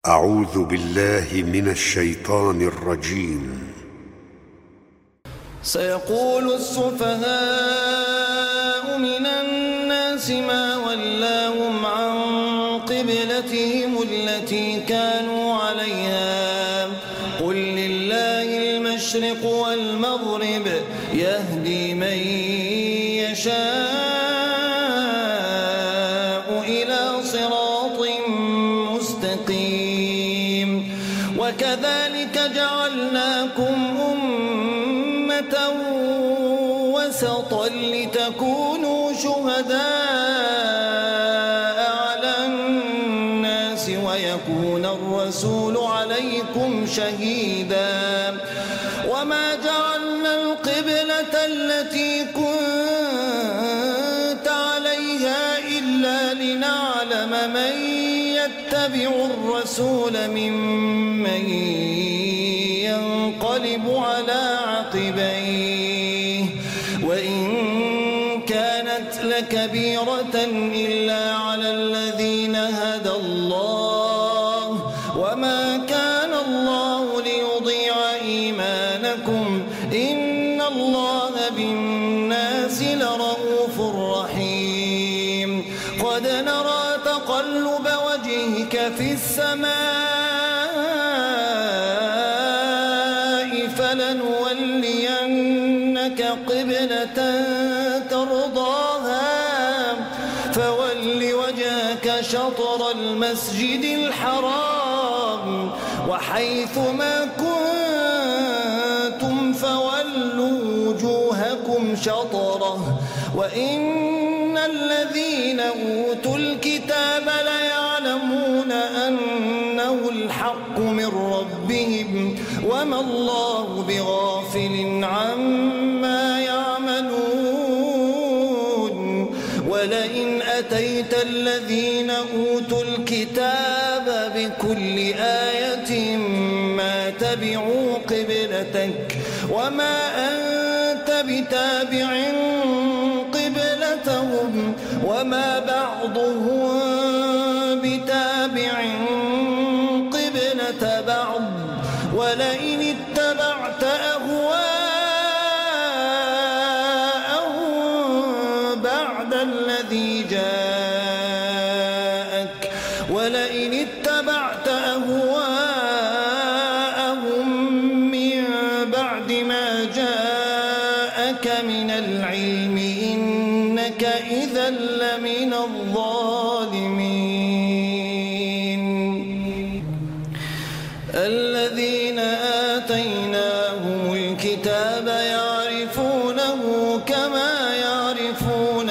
أعوذ بالله من الشيطان الرجيم. سيقول السفهاء من الناس ما ولاهم عن قبلتهم التي كانوا عليها قل لله المشرق والمغرب يهدي من يشاء إلى صراط مستقيم وكذلك جعلناكم أمة وسطا لتكونوا شهداء على الناس ويكون الرسول عليكم شهيدا وما جعلنا القبلة التي كنت عليها إلا لنعلم من يتبع الرسول ممن ينقلب على عقبيه وإن كانت لكبيرة إلا على الذين هدى الله وما كان الله ليضيع إيمانكم إن الله بالناس لرؤوف رحيم قد نرى تقلب وجهك في السماء فلنولينك قبلة ترضاها فول وجهك شطر المسجد الحرام وحيث ما كنتم فولوا وجوهكم شطره وإن الذين أوتوا الكتاب ليعلمون أنه الحق من ربهم وما الله بغافل عما يعملون ولئن أتيت الذين أوتوا الكتاب بكل آية ما تبعوا قبلتك وما أنت بتابع قبلتهم وما بعضهم بتابع قبلة بعض ولئن اتبعت أهواءهم بعد الذي جاءك ولئن اتبعت أهواءهم من بعد ما جاءك من العلم إنك إذا لمن الظالمين الذين آتيناهم الكتاب يعرفونه كما يعرفون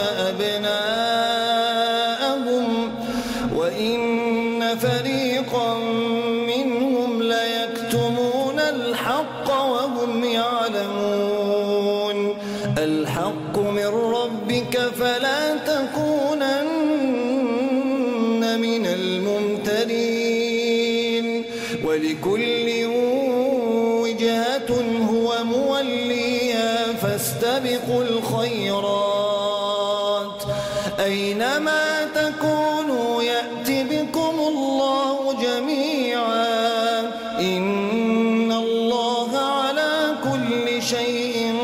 أبناءهم وإن فريقا منهم ليكتمون الحق وهم يعلمون الحق من ربك فلا تكونن من الممترين ولكل وجهة هو موليها فاستبقوا الخيرات أينما تكونوا يأتي بكم الله جميعا إن الله على كل شيء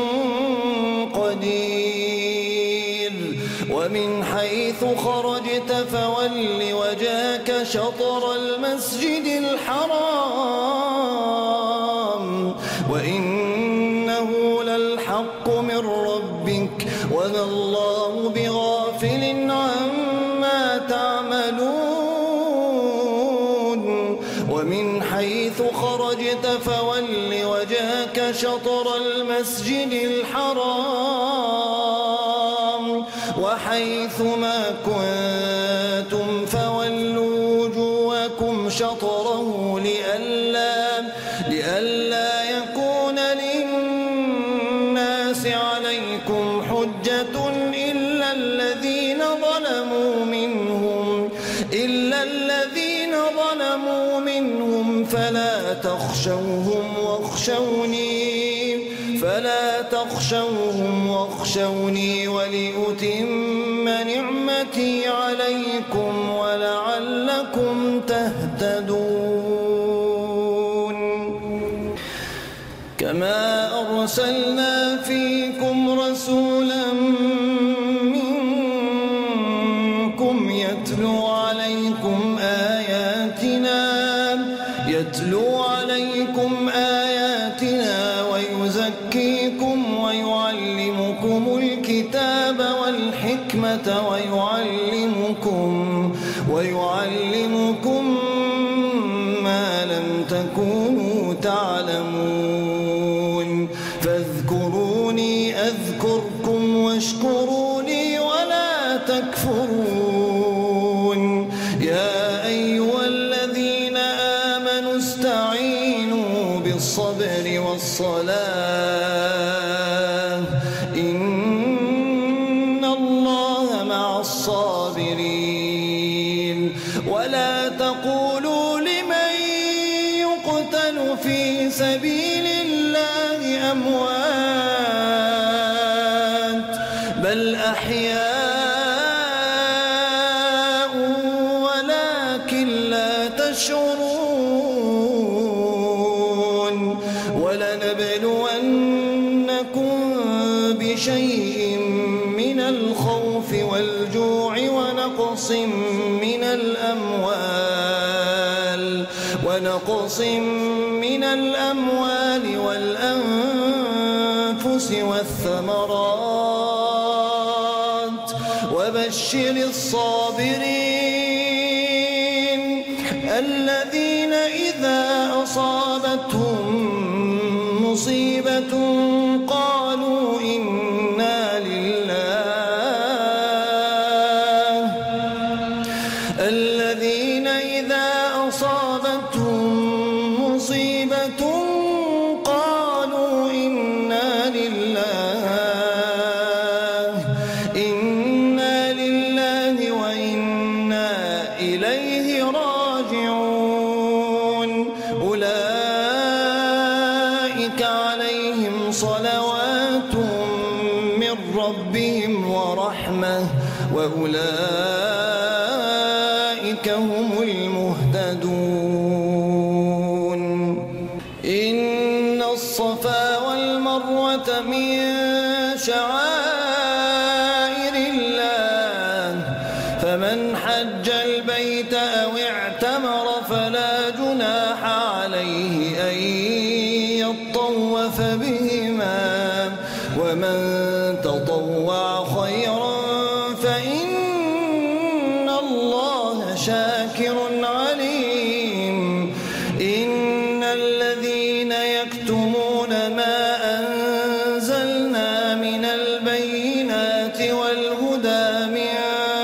قدير ومن حيث خرجت فول وجهك شطر المسجد الحرام وإنه للحق من ربك وما الله بغافل عما تعملون ومن حيث خرجت فول وجهك شطر المسجد الحرام وحيث ما كنتم فولوا وجوهكم شطره لئلا يكون للناس عليكم حجة إلا الذين ظلموا منهم فلا تخشوهم واخشوني ولأتم نعمتي عليكم ولعلكم تهتدون. كما أرسلنا فيكم رسولا منكم يتلو عليكم آياتنا ويزكيكم ويعلمكم الكتاب والحكمة ويعلمكم ما لم تكونوا تعلمون فاذكروني أذكركم واشكروا لي ولا تكفرون يا أيها الذين آمنوا استعينوا بالصبر والصلاة إن الله مع الصابرين ولا تقولوا لمن يقتل في سبيل الله أموات بل أحياء ولكن لا تشعرون ولنبلونكم بشيء من الخوف والجوع ونقص من الأموال والأنفس والثمرات وبشر الصابرين الذين إذا أصابتهم مصيبة قالوا إنا لله وإنا إليه راجعون أولئك عليهم صلوات من ربهم ورحمة وأولئك هم المهتدون إن الصفا والمروة من شعائر الله فمن حج البيت أو اعتمر فلا جناح عليه أن يطوف بهما ومن تطوع خيرا فإن الله شاكر عليم إن الذين يكتمون ما أنزلنا من البينات والهدى من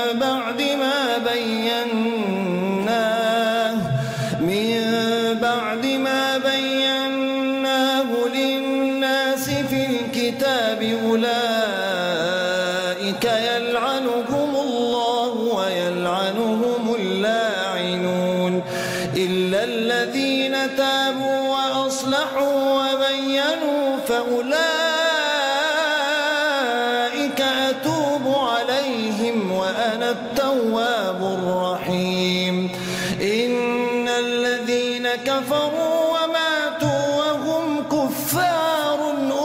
بعد ما بيناه للناس في الكتاب أولئك يلعنهم الله ويلعنهم اللاعنون إلا الذين تابوا وأصلحوا وبينوا فأولئك أتوب عليهم وأنا التواب الرحيم إن الذين كفروا وماتوا وهم كفار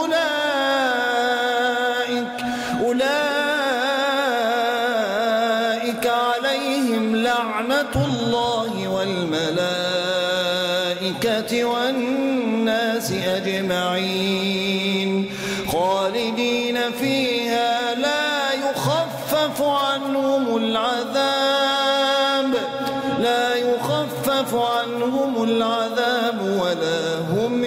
أولئك عليهم لعنة الله والملائكة والناس أجمعين خالدين فيها لا يخفف عنهم العذاب ولا هم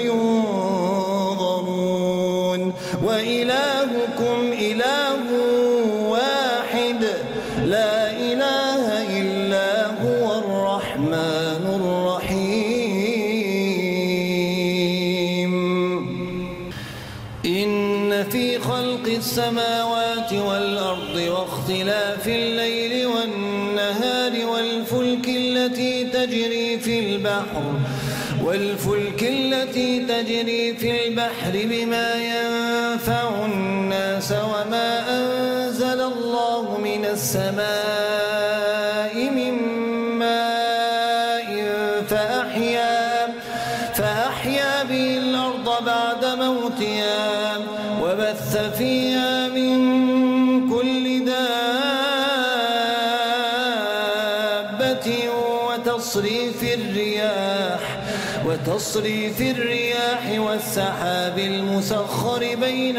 ينظرون وإلهكم إله واحد لا إله إلا هو الرحمن الرحيم إن في خلق السماوات والأرض واختلاف الليل والنهار والفلك التي تجري في البحر بما ينفع الناس وما أنزل الله من السماء من ماء فأحيا به الأرض بعد وأقواتها وبث فيها من كل دابة وتصريف الرياح والسحاب المسخر بين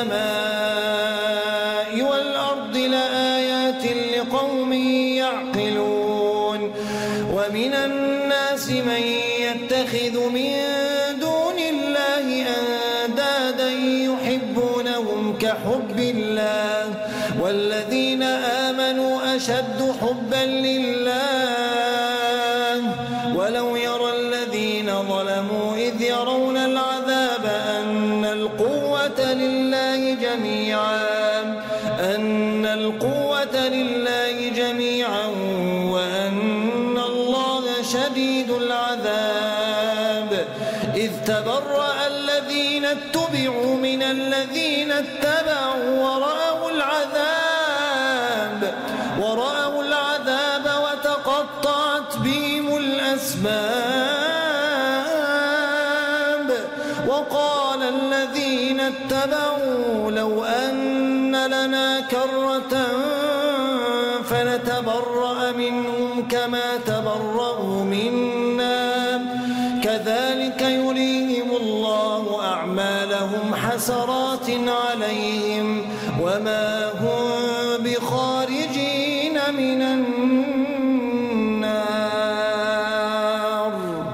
السماء والأرض لآيات لقوم يعقلون ومن الناس من يتخذ من دون الله أندادا يحبونهم كحب الله والذين آمنوا أشد حبا لله ولو يرى الذين ظلموا إذ يرون العذاب أن القوة لله جميعا وأن الله شديد العذاب إذ تبرأ الذين اتبعوا من الذين اتبعوا ورأوا العذاب وتقطعت بهم الأسباب وقال الذين اتبعوا لو أن لنا كرة فنتبرأ منهم كما تبرأوا منا كذلك يريهم الله أعمالهم حسرات عليهم وما هم بخارجين من النار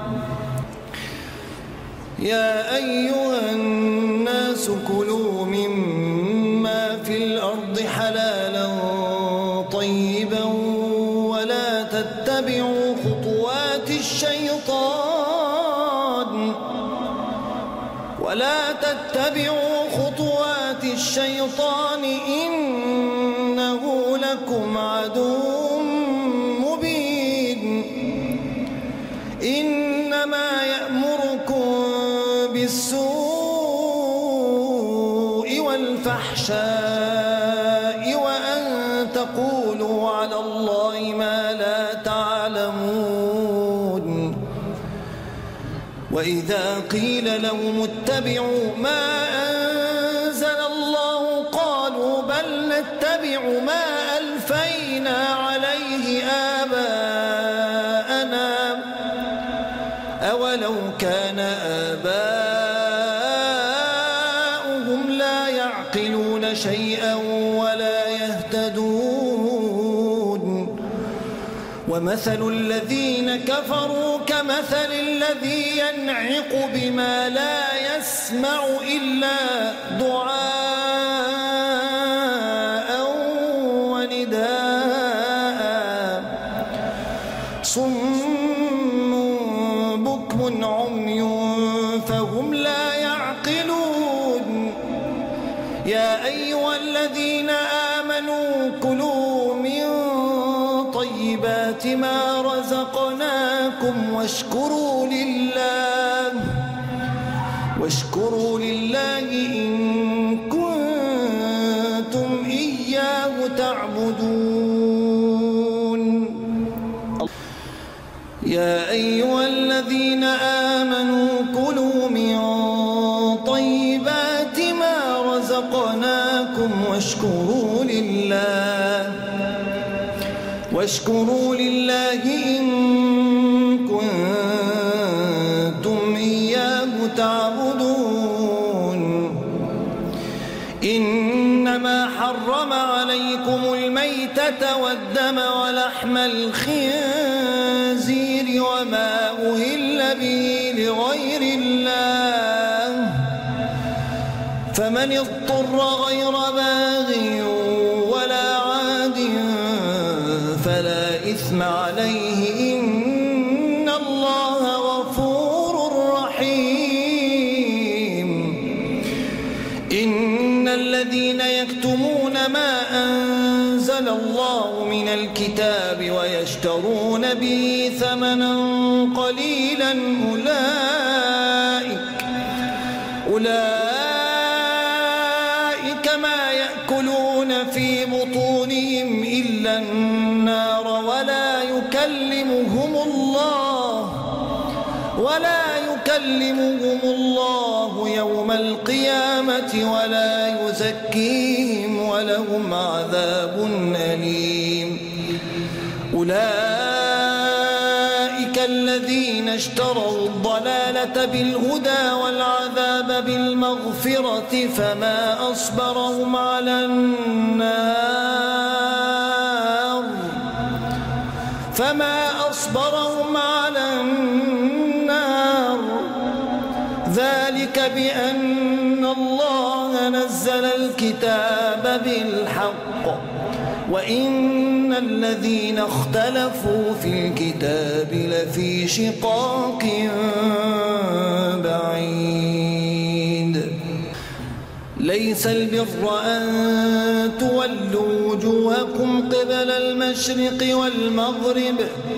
يا أيها الناس كلوا مما في الأرض حلالا طيبا ولا تتبعوا خطوات الشيطان إنه لكم عدو مبين إنما يأمركم بالسوء والفحشاء وأن تقولوا على الله ما لا تعلمون وإذا قيل لهم اتبعوا ما أنزل الله قالوا بل نتبع ما ألفينا عليه آباءنا أولو كان آباؤهم لا يعقلون شيئا ولا يهتدون ومثل الذين كفروا كمثل الذي ينعق بما لا يسمع إلا دعاء ونداء صم بكم عمي فهم لا يعقلون يا أيها الذين آمنوا كلوا من طيبات ما رزقناكم واشكروا لله إن كنتم إياه تعبدون يا أيها الذين آمنوا كلوا من طيبات ما رزقناكم واشكروا لله إن كنتم إياه تعبدون إنما حرم عليكم الميتة والدم ولحم الخنزير وما أهل به لغير الله فمن اضطر غير باغ ولا عاد فلا إثم عليه إن الله غفور رحيم إن الذين يكتمون ما أنزل الله من الكتاب ويشترون به ثمنا قليلا أولئك ما يأكلون في بطونهم إلا النار ولا ولا يكلمهم الله يوم القيامة ولا يزكيهم ولهم عذاب أليم. أولئك الذين اشتروا الضلالة بالهدى والعذاب بالمغفرة فما أصبرهم على النار ذلك بأن الله نزل الكتاب بالحق وإن الذين اختلفوا في الكتاب لفي شقاق بعيد. ليس البر أن تولوا وجوهكم قبل المشرق والمغرب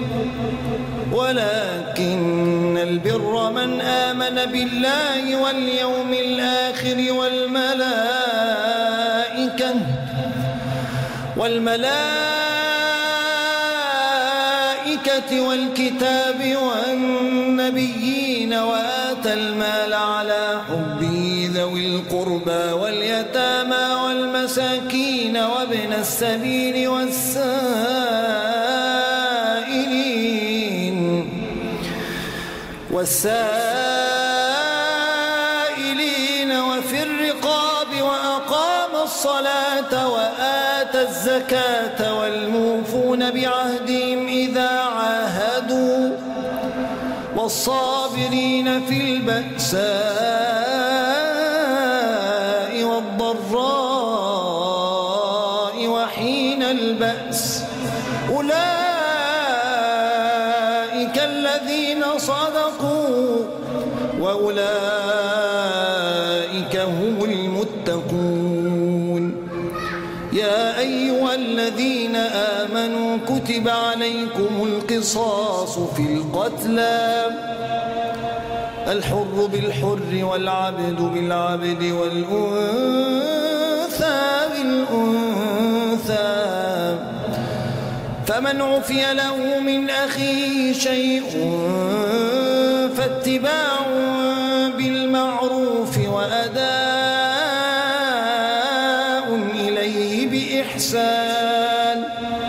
ولكن البر من آمن بالله واليوم الآخر والملائكة والكتاب والنبيين وآتى المال على حبه ذوي القربى واليتامى والمساكين وابن السبيل والسائلين وفي الرقاب وأقام الصلاة وآتى الزكاة والموفون بعهدهم إذا عاهدوا والصابرين في البأساء والضراء وحين البأس أولئك الذين صدقوا وأولئك هم المتقون. يا أيها الذين آمنوا كتب عليكم القصاص في القتلى الحر بالحر والعبد بالعبد والأنثى بالأنثى فمن عفي له من أخيه شيء فاتباع بالمعروف وأداء إليه بإحسان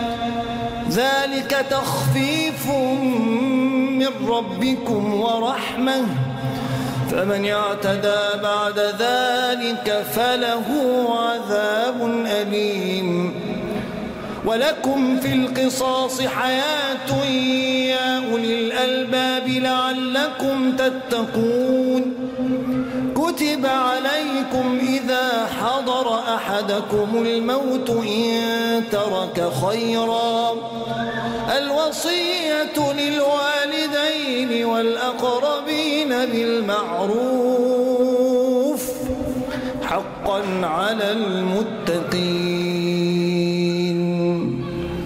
ذلك تخفيف من ربكم ورحمة فمن اعتدى بعد ذلك فله عذاب أليم. ولكم في القصاص حياة يا أولي الألباب لعلكم تتقون. كتب عليكم إذا حضر أحدكم الموت إن ترك خيرا الوصية للوالدين والأقربين بالمعروف حقا على المتقين.